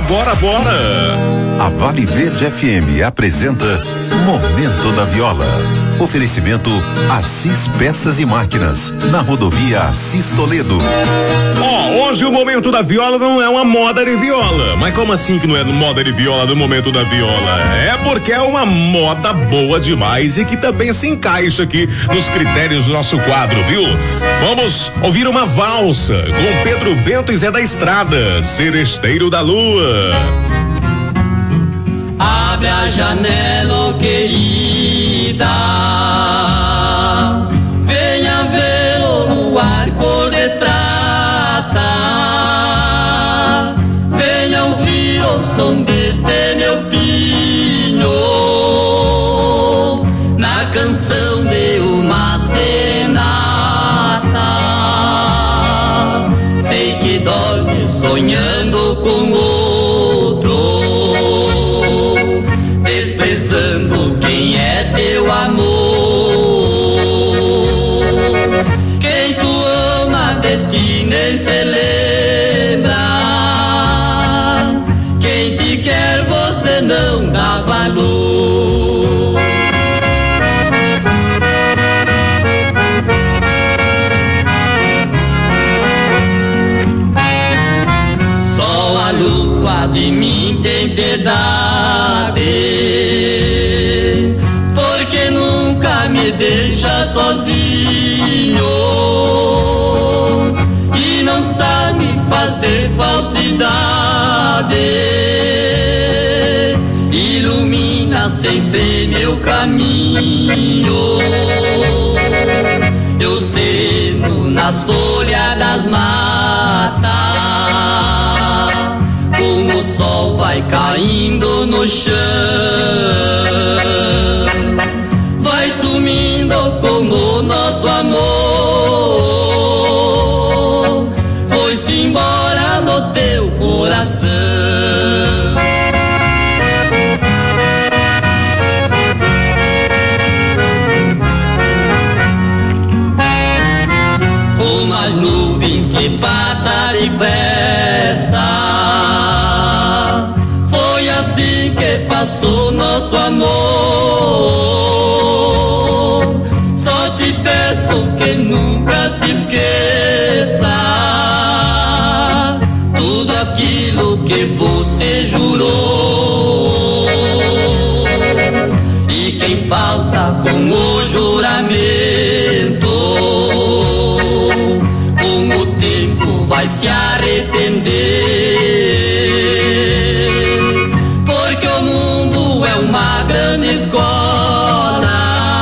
A Vale Verde FM apresenta Momento da Viola. Oferecimento Assis Peças e Máquinas, na rodovia Assis Toledo. Hoje o Momento da Viola não é uma moda de viola. Mas como assim que não é moda de viola no Momento da Viola? É porque é uma moda boa demais e que também se encaixa aqui nos critérios do nosso quadro, viu? Vamos ouvir uma valsa com Pedro Bento e Zé da Estrada, Seresteiro da Lua. Abre a janela, oh querida, venha vê-lo no ar cor de prata, venha ouvir o som deste meu pinho, na canção de uma serenata. Sei que dorme sonhando com outro, desprezando quem é teu amor. Quem tu ama de ti nem se lembra, quem te quer você não dá valor. Só a lua de mim tem piedade, porque nunca me deixa sozinho e não sabe fazer falsidade. Ilumina sempre meu caminho. Eu seno nas folhas das matas, como o sol vai caindo no chão, vai sumindo como o nosso amor, foi-se embora no teu coração. as nuvens que passa depressa. Foi assim que passou nosso amor. Só te peço que nunca se esqueça tudo aquilo que você jurou. E quem falta com o juramento, com o tempo vai se arrepender. Porque o mundo é uma grande escola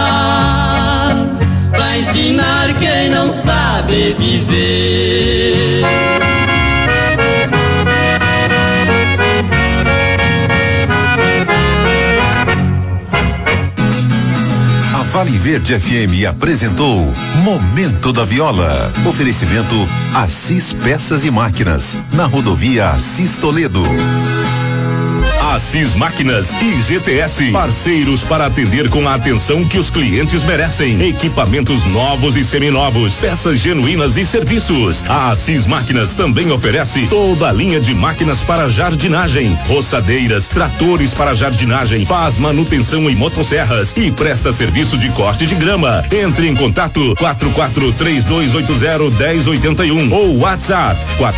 pra ensinar quem não sabe viver. Vale Verde FM apresentou Momento da Viola. Oferecimento Assis Peças e Máquinas, na rodovia Assis Toledo. Assis Máquinas e GTS, parceiros para atender com a atenção que os clientes merecem. Equipamentos novos e seminovos, peças genuínas e serviços. A Assis Máquinas também oferece toda a linha de máquinas para jardinagem, roçadeiras, tratores para jardinagem, faz manutenção em motosserras e presta serviço de corte de grama. Entre em contato 4432801081 ou WhatsApp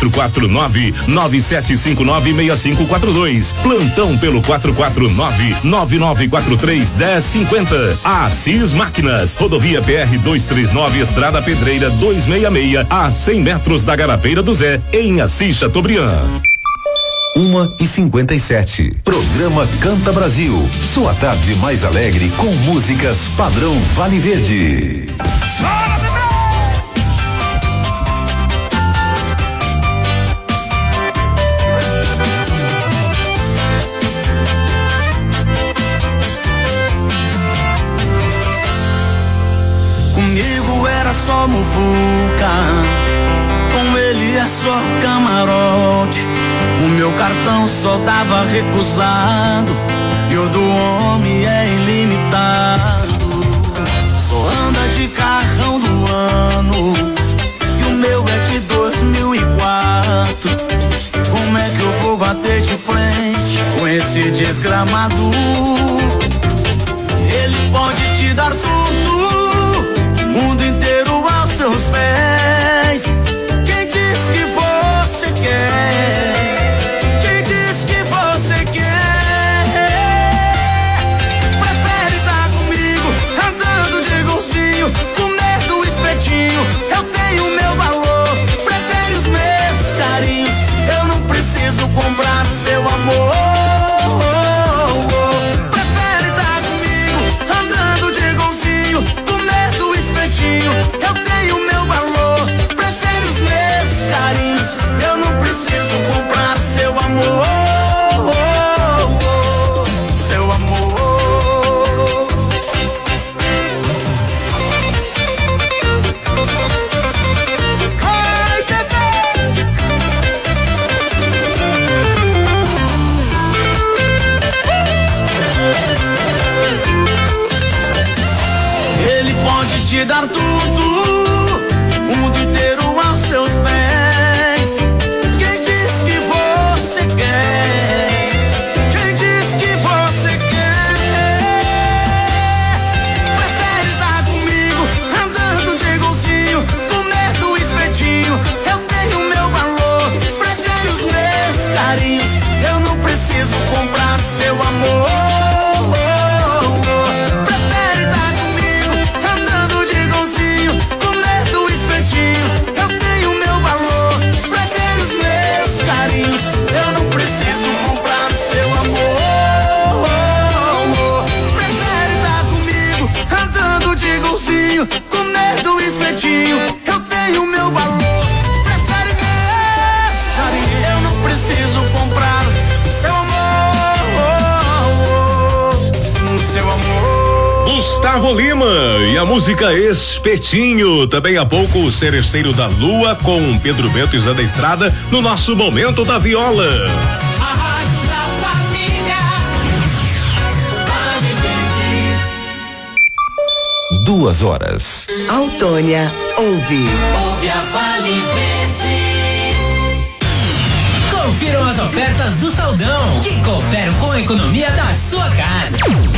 449-9759-6542. Plantão pelo 449-9943-1050. Assis Máquinas, rodovia PR 239, Estrada Pedreira 266, a 100 metros da Garapeira do Zé, em Assis Chateaubriand. 1h57. Programa Canta Brasil. Sua tarde mais alegre com músicas padrão Vale Verde. Comigo era só muvuca, com ele é só camarote. O meu cartão só dava recusado e o do homem é ilimitado. Só anda de carrão do ano e o meu é de 2004. Como é que eu vou bater de frente com esse desgramado? Ele pode te dar tudo, o mundo inteiro aos seus pés. Quem diz que você quer? Quem diz que você quer? Prefere estar comigo, andando de golzinho, comer do espetinho. Eu tenho meu valor, prefere os meus carinhos. Eu não preciso comprar seu amor. Prefere estar comigo, andando de golzinho, comer do espetinho. Eu tenho meu valor, prefere os meus carinhos. Eu não preciso comprar seu amor. Seu amor. Ai, bebê. Ele pode te dar tudo, o mundo inteiro aos seus pés. Quem diz que você quer? Quem diz que você quer? Prefere estar comigo, andando de golzinho, comer do espetinho. Eu tenho meu valor, prefere os meus carinhos. Eu não preciso comprar seu amor. Prefere estar comigo, andando de golzinho, comer do espetinho. Eu tenho meu valor, prefere os meus carinhos. Eu não preciso comprar seu amor. Prefere estar comigo, andando de golzinho, comer do espetinho. Eu tenho meu valor, prefere meus carinhos. Eu não preciso comprar seu amor. Seu amor. Gustavo Lima e a música Espetinho. Também há pouco o Seresteiro da Lua com Pedro Bento e Zé da Estrada no nosso Momento da Viola. 22 horas. Autônia ouve. Ouve a Vale Verde. Confiram as ofertas do Saldão, que cooperam com a economia da sua casa.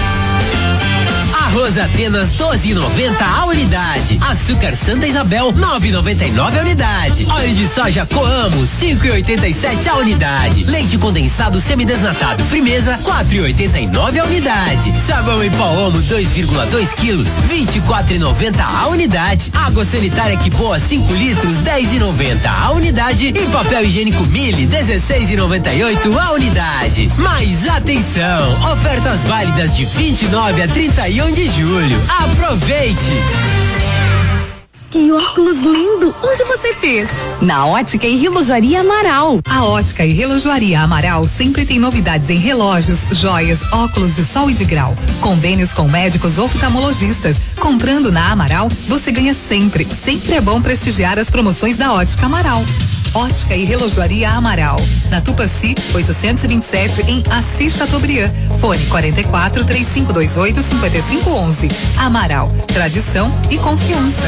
Arroz Atenas 12,90 a unidade. Açúcar Santa Isabel 9,99 a unidade. Óleo de soja Coamo 5,87 a unidade. Leite condensado semidesnatado Frimeza 4,89 a unidade. Sabão em pó Omo 2,2 quilos 24,90 a unidade. Água sanitária Que Boa 5 litros 10,90 a unidade. E papel higiênico Mille 16,98 a unidade. Mas atenção, ofertas válidas de 29 a 31 de julho. Aproveite! Que óculos lindo! Onde você fez? Na Ótica e Relojoaria Amaral. A Ótica e Relojoaria Amaral sempre tem novidades em relógios, joias, óculos de sol e de grau. Convênios com médicos oftalmologistas. Comprando na Amaral, você ganha sempre. Sempre é bom prestigiar as promoções da Ótica Amaral. Ótica e Relojoaria Amaral. Na Tupaci, 827 em Assis Chateaubriand. Fone 44 3528 5511. Amaral, tradição e confiança.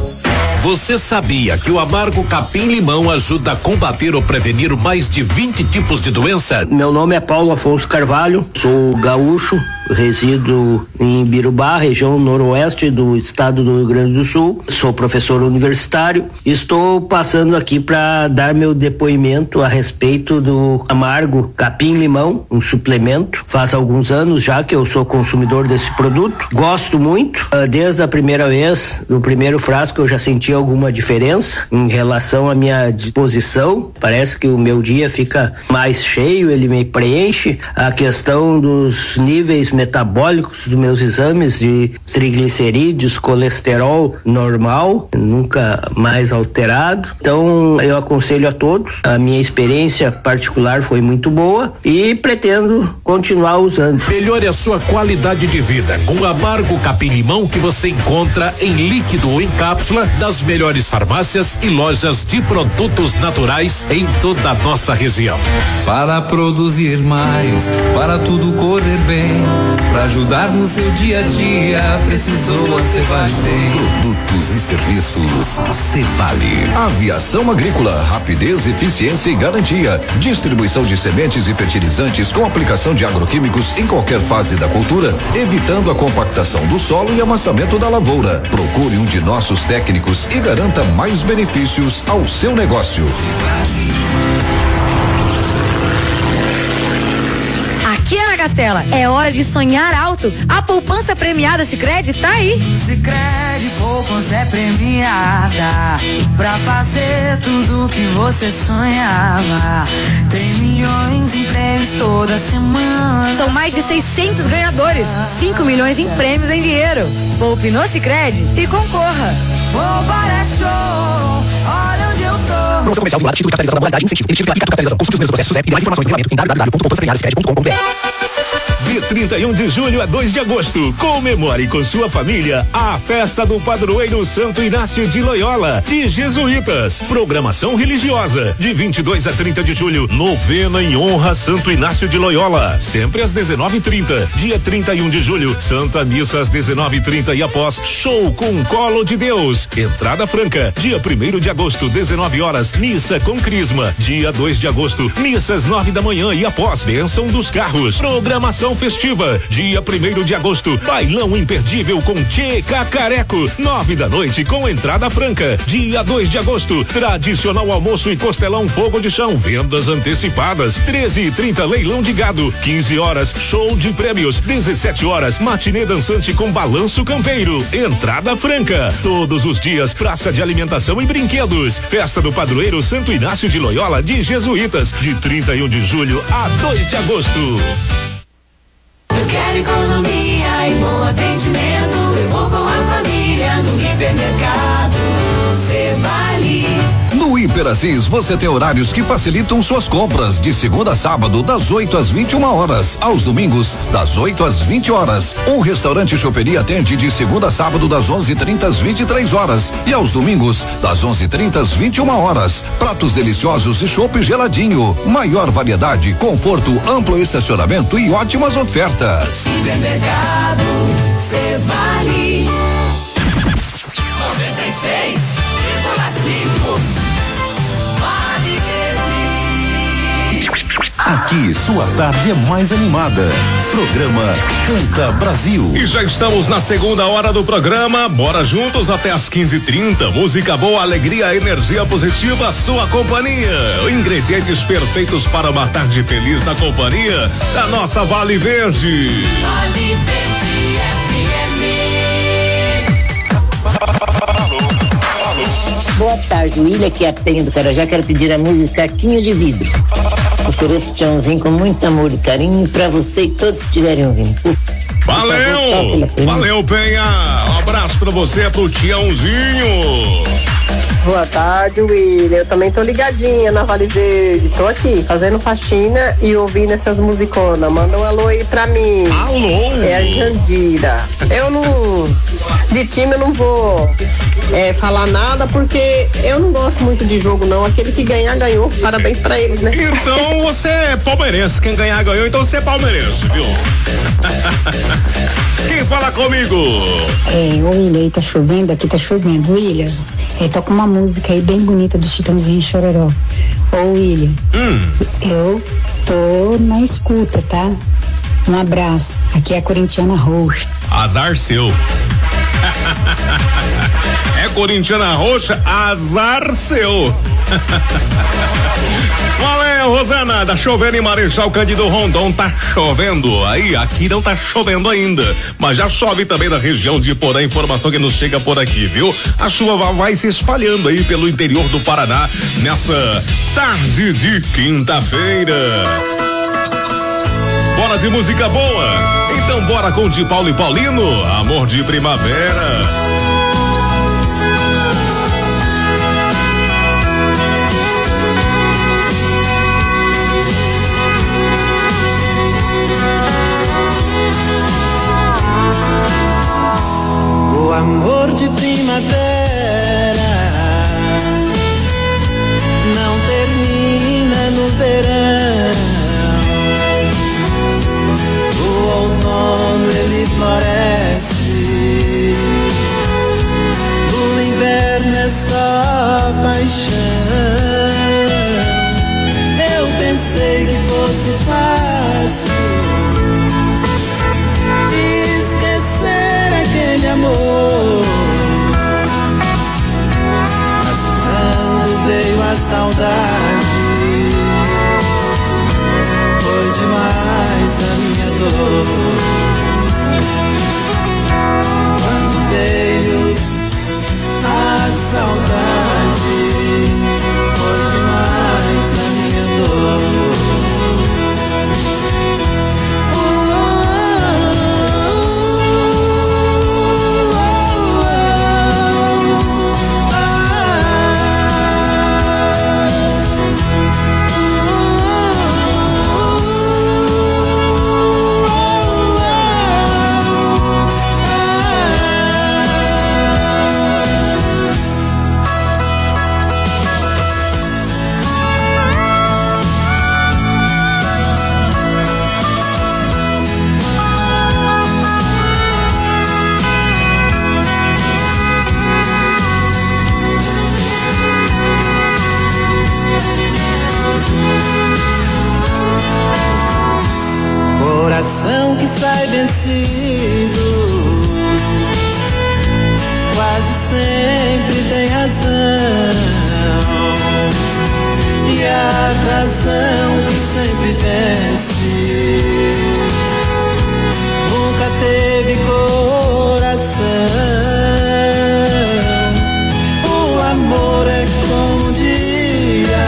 Você sabia que o amargo capim-limão ajuda a combater ou prevenir mais de 20 tipos de doença? Meu nome é Paulo Afonso Carvalho, sou gaúcho, resido em Birubá, região noroeste do estado do Rio Grande do Sul. Sou professor universitário. Estou passando aqui para dar meu depoimento a respeito do amargo capim-limão, um suplemento. Faz alguns anos já que eu sou consumidor desse produto. Gosto muito. Desde a primeira vez, no primeiro frasco, eu já senti alguma diferença em relação à minha disposição. Parece que o meu dia fica mais cheio, ele me preenche. A questão dos níveis metabólicos dos meus exames de triglicerídeos, colesterol normal, nunca mais alterado. Então eu aconselho a todos. A minha experiência particular foi muito boa e pretendo continuar usando. Melhore a sua qualidade de vida com o amargo capim-limão que você encontra em líquido ou em cápsula das melhores farmácias e lojas de produtos naturais em toda a nossa região. Para produzir mais, para tudo correr bem, para ajudar no seu dia a dia, precisou a Cevale. Produtos e serviços Cevale. Aviação agrícola, rapidez, eficiência e garantia. Distribuição de sementes e fertilizantes com aplicação de agroquímicos em qualquer fase da cultura, evitando a compactação do solo e amassamento da lavoura. Procure um de nossos técnicos e garanta mais benefícios ao seu negócio. Aqui é na Castela, é hora de sonhar alto. A poupança premiada Sicredi tá aí. Sicredi poupança é premiada pra fazer tudo que você sonhava. Tem milhões em prêmios toda semana. São mais de 600 ganhadores, 5 milhões em prêmios em dinheiro. Poupe no Sicredi e concorra. Poupar é show, olha onde eu tô. Promoção comercial vinculada, título de capitalização da modalidade, incentivo, emitido pela capitalização. Consulte os meus processos e mais informações em www.poupançapremiadasicredi.com.br. De 31 de julho a 2 de agosto, comemore com sua família a festa do padroeiro Santo Inácio de Loyola, de Jesuítas. Programação religiosa, de 22 a 30 de julho, novena em honra a Santo Inácio de Loyola, sempre às 19h30. Dia 31 de julho, Santa Missa às 19h30 e após, show com Colo de Deus. Entrada franca. Dia 1º de agosto, 19 horas, missa com crisma. Dia 2 de agosto, missas 9 da manhã e após, bênção dos carros. Programação festiva. Dia 1º de agosto, bailão imperdível com Tchê Cacareco, 9 da noite com entrada franca. Dia 2 de agosto, tradicional almoço e costelão fogo de chão, vendas antecipadas. 13h30 leilão de gado. 15 horas show de prêmios. 17 horas matinê dançante com balanço campeiro. Entrada franca. Todos os dias praça de alimentação e brinquedos. Festa do padroeiro Santo Inácio de Loyola de Jesuítas, de 31 de julho a 2 de agosto. Eu quero economia e bom atendimento. Eu vou com a família no hipermercado. Cevale. No Hiper Assis, você tem horários que facilitam suas compras, de segunda a sábado, das 8 às 21 horas, aos domingos, das 8 às 20 horas. Um restaurante choperia atende de segunda a sábado, das 11h30 às 23 horas e aos domingos, das 11h30 às 21 horas. Pratos deliciosos e chopp geladinho. Maior variedade, conforto, amplo estacionamento e ótimas ofertas. Hipermercado Cevale. Aqui sua tarde é mais animada. Programa Canta Brasil. E já estamos na segunda hora do programa. Bora juntos até às 15h30. Música boa, alegria, energia positiva, sua companhia. Ingredientes perfeitos para uma tarde feliz na companhia da nossa Vale Verde. Vale Verde FM. Boa tarde, William, aqui é a Penha do Carajá. Quero pedir a música Caquinho de Vidro. Ofereço pro Tiãozinho com muito amor e carinho pra você e todos que estiverem ouvindo. Valeu, Penha. Um abraço pra você, pro Tiãozinho. Boa tarde, William. Eu também tô ligadinha na Vale Verde. Tô aqui fazendo faxina e ouvindo essas musiconas. Manda um alô aí pra mim. Alô? É a Jandira. Eu não. De time eu não vou falar nada porque eu não gosto muito de jogo, não. Aquele que ganhar, ganhou. Parabéns pra eles, né? Então você é palmeirense. Quem ganhar, ganhou. Então você é palmeirense, viu? Quem fala comigo? William, tá chovendo, aqui tá chovendo. William, toca uma música aí bem bonita do Chitãozinho Chororó. William, eu tô na escuta, tá? Um abraço, aqui é a Corintiana Roxa. Azar seu. É Corintiana Roxa, azar seu. Valeu, Rosana, tá chovendo em Marechal Cândido Rondon, tá chovendo aí, aqui não tá chovendo ainda, mas já chove também na região de Porã, informação que nos chega por aqui, viu? A chuva vai se espalhando aí pelo interior do Paraná nessa tarde de quinta-feira. Bora de música boa? Então bora com de Paulo e Paulino, Amor de Primavera. O amor de primavera não termina no verão. O outono ele floresce, o inverno é só paixão. Eu pensei que fosse fácil aquele amor, mas quando veio a saudade, foi demais a minha dor. Quando veio a saudade, foi demais a minha dor. Coração que sai vencido quase sempre tem razão, e a razão que sempre vence nunca teve coração. O amor é como um dia,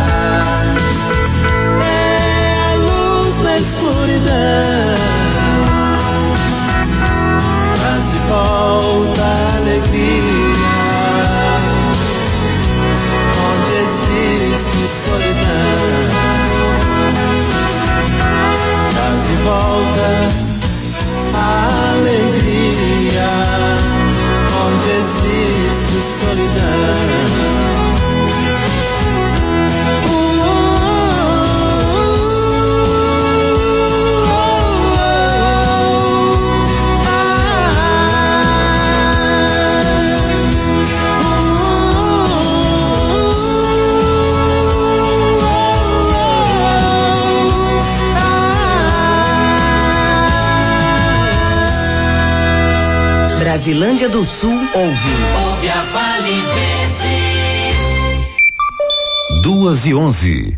é a luz na escuridão, traz de volta a alegria onde existe solidão, traz de volta a alegria Brasilândia do Sul Ouve a Vale Verde. 2:11.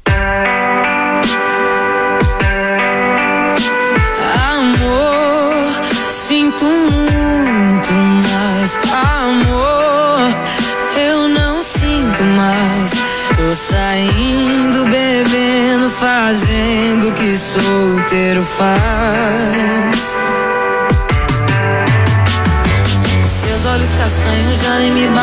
Amor, sinto muito mais. Amor, eu não sinto mais. Tô saindo, bebendo, fazendo o que solteiro faz. Seus olhos castanhos já nem me